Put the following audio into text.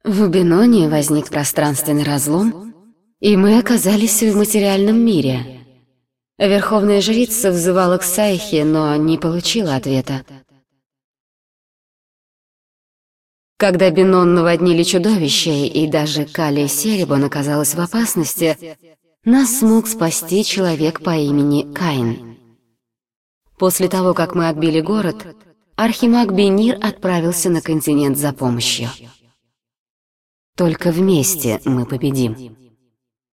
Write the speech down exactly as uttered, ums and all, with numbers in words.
В Беноне возник пространственный разлом, и мы оказались в материальном мире. Верховная жрица взывала к Сайхе, но не получила ответа. Когда Бенон наводнили чудовища, и даже Калия Серебон оказалась в опасности, нас смог спасти человек по имени Каин. После того, как мы отбили город, архимаг Бенир отправился на континент за помощью. Только вместе мы победим.